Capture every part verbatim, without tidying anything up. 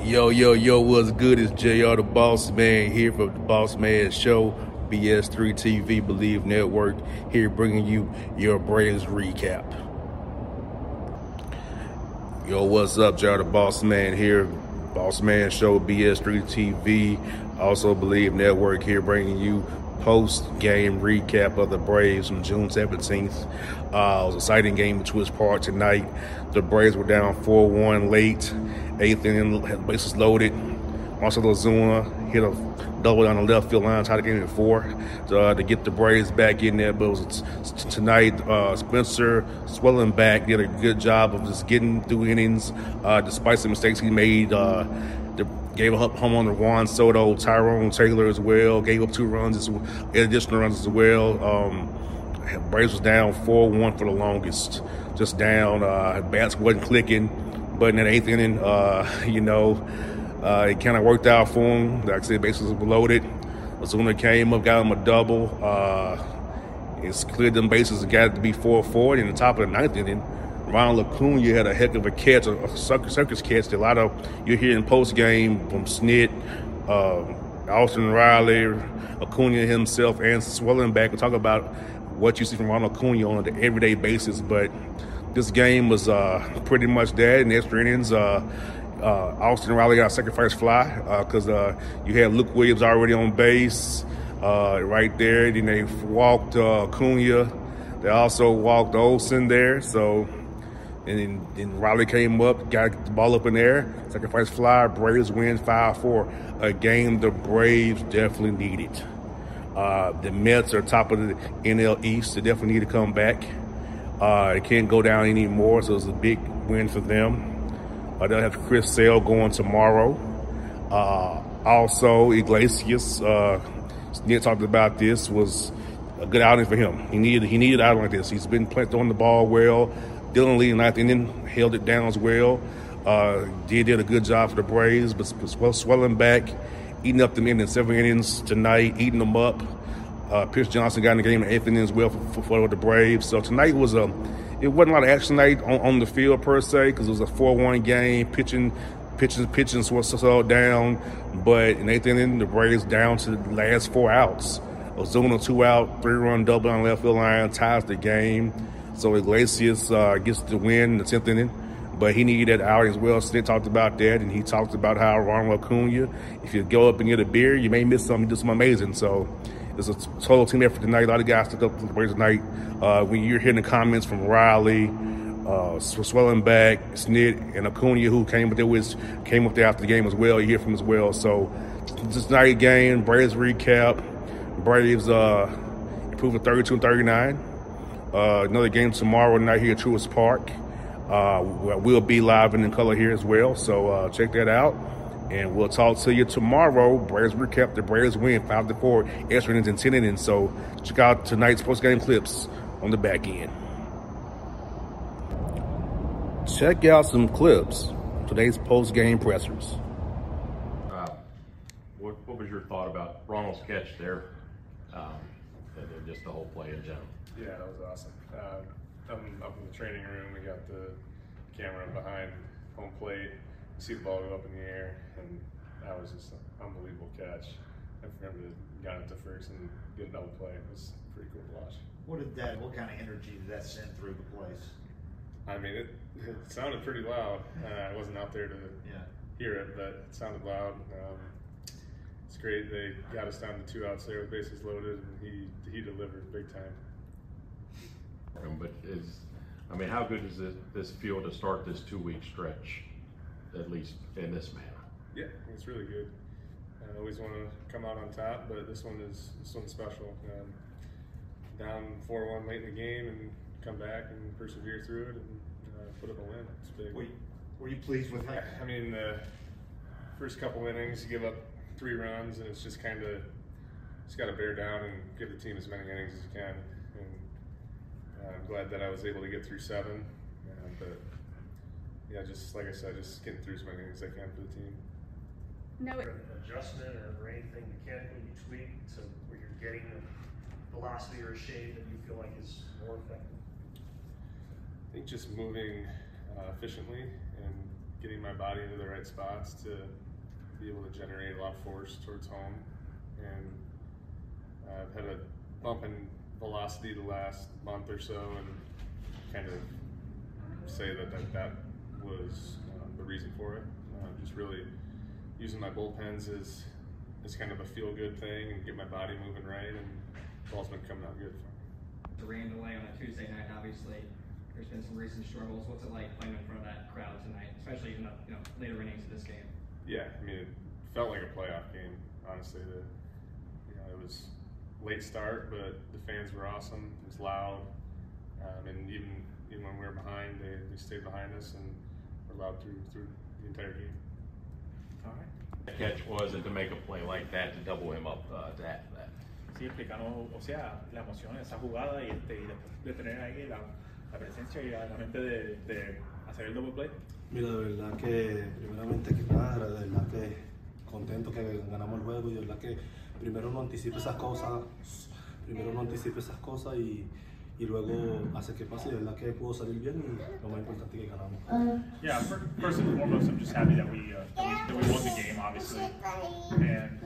Yo, yo, yo, what's good? It's J R the Boss Man here from the Boss Man Show, B S three T V, Believe Network, here bringing you your Braves recap. Yo, what's up? J R the Boss Man here, Boss Man Show, B S three T V, also Believe Network, here bringing you post-game recap of the Braves from June seventeenth. Uh, it was an exciting game at Twist Park tonight. The Braves were down four one late. Eighth inning, had bases loaded. Marcell Ozuna hit a double down the left field line, tied the game at four uh, to get the Braves back in there. But it was t- tonight, uh, Spencer Swellenback did a good job of just getting through innings, uh, despite some mistakes he made. Uh, the, gave a home run to Juan Soto, Tyrone Taylor as well. Gave up two runs, as, additional runs as well. Um, Braves was down four one for the longest, just down. Uh, bats wasn't clicking. But in that eighth inning, uh, you know, uh, it kind of worked out for him. Like I said, bases were loaded. Ozuna came up, got him a double. Uh, it's cleared them bases and got it to be four four. And in the top of the ninth inning, Ronald Acuna had a heck of a catch, a, a circus, circus catch. A lot of you're hearing post game from Snit, uh, Austin Riley, Acuna himself, and Swellenback will talk about what you see from Ronald Acuna on an everyday basis. But this game was uh, pretty much that. In the extra innings, uh, uh, Austin Riley got a sacrifice fly because uh, uh, you had Luke Williams already on base uh, right there. Then they walked uh, Acuna. They also walked Olsen there. So, and then, then Riley came up, got the ball up in there, sacrifice fly. Braves win five four. A game the Braves definitely needed. Uh, the Mets are top of the N L East. They definitely need to come back. Uh, it can't go down anymore, so it's a big win for them. Uh, they'll have Chris Sale going tomorrow. Uh, also, Iglesias, uh, Nick talked about this, was a good outing for him. He needed he needed an outing like this. He's been playing, throwing the ball well. Dylan Lee in the ninth inning held it down as well. Uh, did did a good job for the Braves, but Swellenback eating up them in seven innings tonight, eating them up. Uh, Pierce Johnson got in the game in the eighth inning as well for, for the Braves. So tonight was a, it wasn't a lot of action tonight on, on the field per se because it was a four one game. Pitching, pitching, pitching slowed down. But in the eighth inning, the Braves down to the last four outs. Ozuna two out, three run double on the left field line, ties the game. So Iglesias uh, gets the win in the tenth inning. But he needed that outing as well. Snit talked about that, and he talked about how Ronald Acuna, if you go up and get a beer, you may miss something. He did something amazing. So it's a total team effort tonight. A lot of guys took up for the Braves tonight. Uh, when you're hearing the comments from Riley, uh, Swellenback, Snit, and Acuna, who came up there with, came up there after the game as well. You hear from them as well. So this night game, Braves recap. Braves uh, improved to thirty-two and thirty-nine. Uh, another game tomorrow night here at Truist Park. Uh, we'll be live and in color here as well. So uh, check that out. And we'll talk to you tomorrow. Braves recap. The Braves win five to four, extra innings and ten innings. So check out tonight's post-game clips on the back end. Check out some clips. Today's post-game pressers. Uh, what, what was your thought about Ronald's catch there? Um, and then just the whole play in general. Yeah, that was awesome. Uh, up, in, up in the training room, we got the camera behind home plate. You see the ball go up in the air, and that was just an unbelievable catch. And for him to got it to first and get a double play, it was pretty cool to watch. What did that? What kind of energy did that send through the place? I mean, it, it sounded pretty loud. Uh, I wasn't out there to yeah. hear it, but it sounded loud. Um, it's great. They got us down to two outs there with bases loaded, and he he delivered big time. But is, I mean, how good does this, this feel to start this two-week stretch, at least in this manner? Yeah, it's really good. I always want to come out on top, but this one is this one's special. Um, down four one late in the game and come back and persevere through it and uh, put up a win. It's big. Were you, were you pleased with that? I mean, the first couple innings, you give up three runs, and it's just kind of just got to bear down and give the team as many innings as you can. And uh, I'm glad that I was able to get through seven, uh, but yeah, just like I said, just getting through as many innings as I can for the team. No an adjustment or anything mechanically each week to where you're getting a velocity or a shape that you feel like is more effective? I think just moving uh, efficiently and getting my body into the right spots to be able to generate a lot of force towards home. And I've had a bump in velocity the last month or so, and kind of say that that, that was uh, the reason for it. Uh, just really using my bullpens as, as kind of a feel-good thing and get my body moving right, and the ball's been coming out good for me. The rain delay on a Tuesday night, obviously, there's been some recent struggles. What's it like playing in front of that crowd tonight, especially in the you know, later innings of this game? Yeah, I mean, it felt like a playoff game, honestly. The, you know, it was late start, but the fans were awesome. It was loud, um, and even even when we were behind, they, they stayed behind us and were loud through through the entire game. All right. The catch was, and to make a play like that to double him up uh, to add to that. Sí, explicanos, o sea, la emoción de esa jugada y, este, y de, de tener ahí la, la presencia y la mente de, de hacer el double play. Mira, de verdad que, primeramente que nada, de verdad que contento que ganamos el juego y de verdad que primero no anticipe esas cosas, primero no anticipe esas cosas y, y luego hace que pase, de verdad que pudo salir bien y lo más importante es que ganamos. Yeah, first and foremost, I'm just happy that we, uh, that we, that we won the game, obviously. And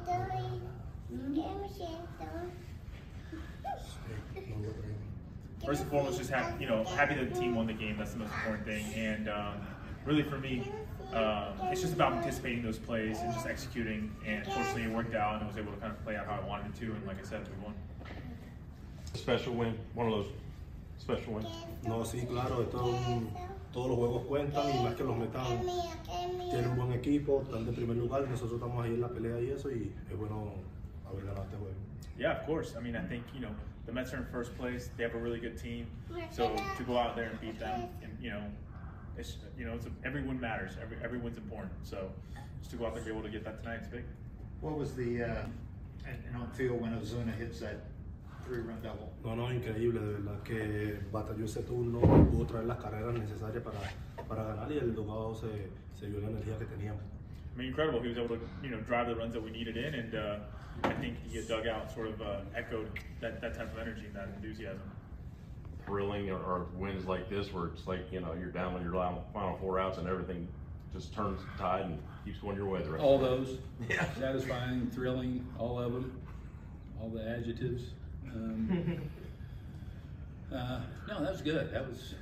First and foremost, just happy, you know, happy that the team won the game. That's the most important thing. And um, really, for me, um, it's just about anticipating those plays and just executing. And fortunately, it worked out, and I was able to kind of play out how I wanted it to. And like I said, we won. Special win, one of those special wins. No, sí, claro, esto es un, todos los juegos cuentan y más que los metan, tienen un buen equipo, están de primer lugar, nosotros estamos ahí en la pelea y eso, y es bueno haber ganado este juego. Yeah, of course. I mean, I think, you know, the Mets are in first place. They have a really good team. So to go out there and beat them, and, you know, it's, you know, it's a, every win matters. Every, every win's important. So just to go out there and be able to get that tonight is big. What was the, uh, and, and on field when Ozuna hits that three-run double? No, no, increíble, de verdad que batalló ese turno, pudo traer las carreras necesarias para, para ganar y el dogado se, se vio la energía que teníamos. I mean, incredible. He was able to, you know, drive the runs that we needed in, and uh, I think the dugout sort of uh, echoed that, that type of energy and that enthusiasm. Thrilling or, or wins like this where it's like, you know, you're down on your final four outs and everything just turns tide and keeps going your way the rest all of the those. Yeah. Satisfying, thrilling, all of them, all the adjectives. Um, uh, no, that was good. That was,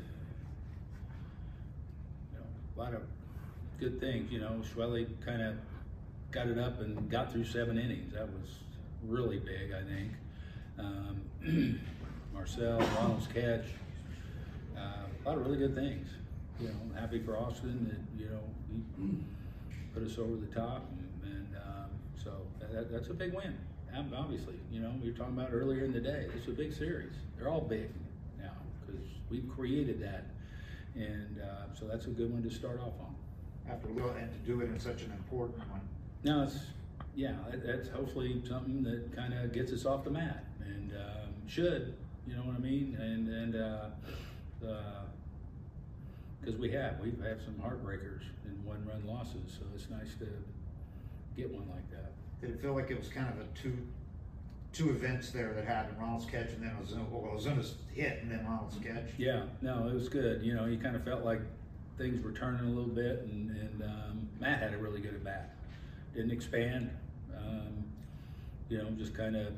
you know, a lot of good things. You know, Schwelly kind of got it up and got through seven innings. That was really big, I think. Um, Marcel, Ronald's catch, uh, a lot of really good things. You know, I'm happy for Austin that, you know, he put us over the top, and, and um, so that, that's a big win. Obviously, you know, we were talking about earlier in the day, it's a big series. They're all big now because we've created that, and uh, so that's a good one to start off on. After a little, and to do it in such an important one. Now it's, yeah, that, that's hopefully something that kind of gets us off the mat, and um, should, you know what I mean? And and uh, uh, because we have, we've had some heartbreakers and one-run losses, so it's nice to get one like that. Did it feel like it was kind of a two two events there that happened? Ronald's catch and then Ozuna, well, Ozuna's hit and then Ronald's catch? Yeah, no, it was good. You know, you kind of felt like things were turning a little bit, and, and um, Matt had a really good at bat. Didn't expand, um, you know, just kind of,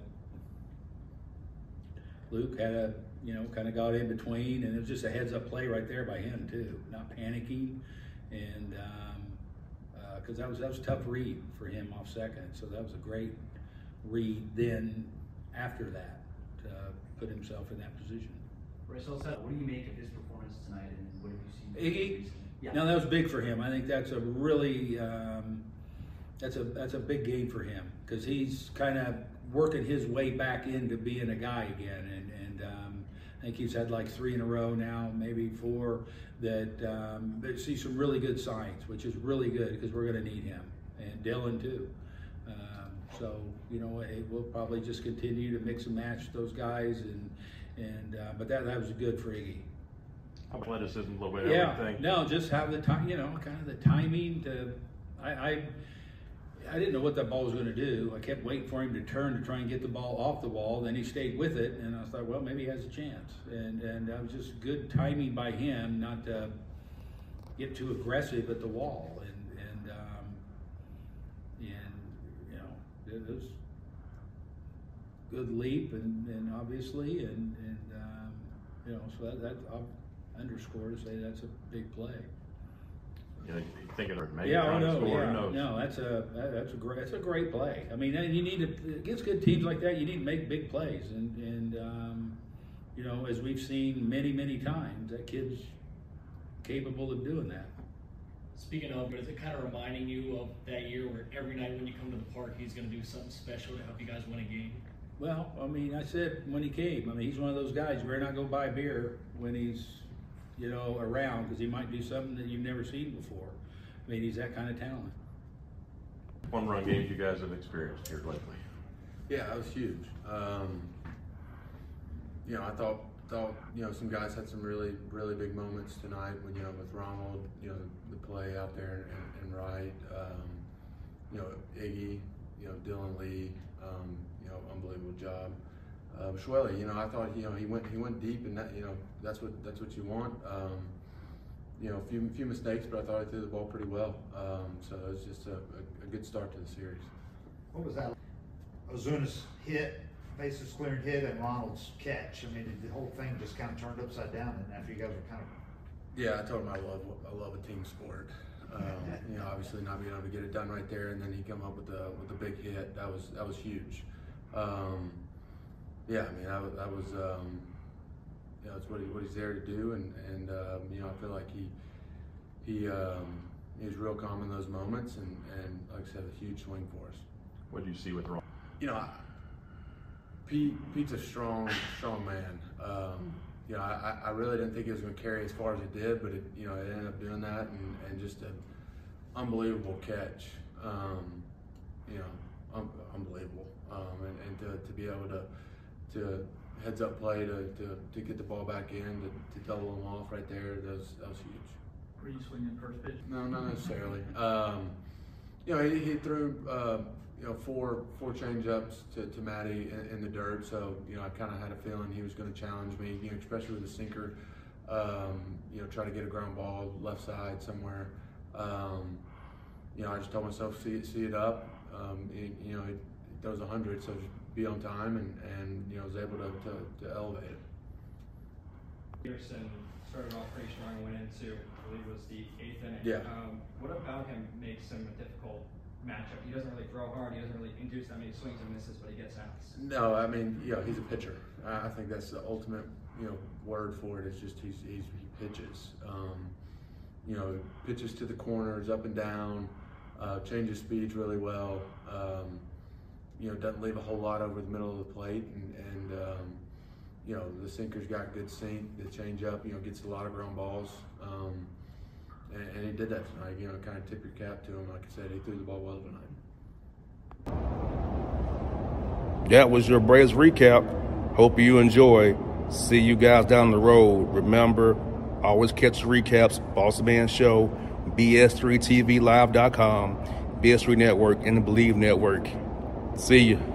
Luke had a, you know, kind of got in between, and it was just a heads up play right there by him too, not panicking, and um, because uh, that was that was a tough read for him off second, so that was a great read then after that to put himself in that position. Russell, what do you make of his performance tonight, and what have you seen Iggy? recently? Yeah. No, that was big for him. I think that's a really um, that's a that's a big game for him because he's kind of working his way back into being a guy again, and and um, I think he's had like three in a row now, maybe four. That um, but see some really good signs, which is really good because we're going to need him, and Dylan too. Um, so you know, it, we'll probably just continue to mix and match those guys, and and uh, but that that was good for Iggy. athleticism a little bit. Yeah, everything. no, just have the time, you know, kind of the timing to. I, I I didn't know what that ball was going to do. I kept waiting for him to turn to try and get the ball off the wall. Then he stayed with it, and I was like, well, maybe he has a chance. And and that was just good timing by him, not to get too aggressive at the wall, and and um, and you know it was good leap, and, and obviously, and and um, you know so that, that I'll underscore to say that's a big play. You know, you think it maybe Yeah, trying oh, to no, score, yeah, who knows? no, that's a that, that's a great that's a great play. I mean, you need to against good teams like that. You need to make big plays, and and um, you know, as we've seen many many times, that kid's capable of doing that. Speaking of, but is it kind of reminding you of that year where every night when you come to the park, he's going to do something special to help you guys win a game? Well, I mean, I said when he came, I mean, he's one of those guys. You better not go buy beer when he's, you know, around, because he might do something that you've never seen before. I mean, he's that kind of talent. One run games you guys have experienced here lately. Yeah, that was huge. Um, you know, I thought thought you know some guys had some really really big moments tonight. When you know with Ronald, you know the, the play out there and, and Wright, um, you know Iggy, you know Dylan Lee, um, you know unbelievable job. Uh, Schwelle, you know I thought you know he went he went deep, and that you know that's what that's what you want. Um, you know a few few mistakes, but I thought I threw the ball pretty well. Um, so it was just a, a, a good start to the series. What was that? Ozuna's hit, bases clearing hit, and Ronald's catch. I mean, the whole thing just kind of turned upside down, and after you guys were kind of. Yeah, I told him I love I love a team sport. Um, you know, obviously not being able to get it done right there, and then he come up with the with the big hit. That was that was huge. Um, yeah, I mean, that was that was um, you know, it's what he what he's there to do, and and um, you know, I feel like he he um, he was real calm in those moments, and and like I said, a huge swing for us. What do you see with Ron? You know, I, Pete Pete's a strong strong man. Um, you know, I, I really didn't think he was going to carry as far as it did, but it, you know, it ended up doing that, and, and just an unbelievable catch. Um, you know, un- unbelievable, um, and, and to, to be able to to heads up play to, to, to get the ball back in to, to double them off right there. That was that was huge. Were you swinging first pitch? No, not necessarily. Um, you know, he, he threw uh, you know four four change ups to, to Matty in, in the dirt, so you know I kind of had a feeling he was going to challenge me. You know, especially with the sinker. Um, you know, try to get a ground ball left side somewhere. Um, you know, I just told myself see it, see it up. Um, it, you know, it, it throws a hundred, so just be on time, and, and you know, was able to, to, to elevate it. Peterson started off pretty strong and went into, I believe it was the eighth inning. Yeah. Um, what about him makes him a difficult matchup? He doesn't really throw hard. He doesn't really induce that many swings and misses, but he gets outs. No, I mean, you know, he's a pitcher. I think that's the ultimate, you know, word for it. Is just he's, he's he pitches. Um, you know, pitches to the corners, up and down, uh, changes speeds really well. Um, you know, doesn't leave a whole lot over the middle of the plate, and, and um, you know, the sinker's got good sink. The change up, you know, gets a lot of ground balls, um, and, and he did that tonight. You know, kind of tip your cap to him. Like I said, he threw the ball well tonight. That was your Braves recap. Hope you enjoy. See you guys down the road. Remember, always catch the recaps. Boss Man Show, B S three T V live dot com, B S three Network, and the Believe Network. See you.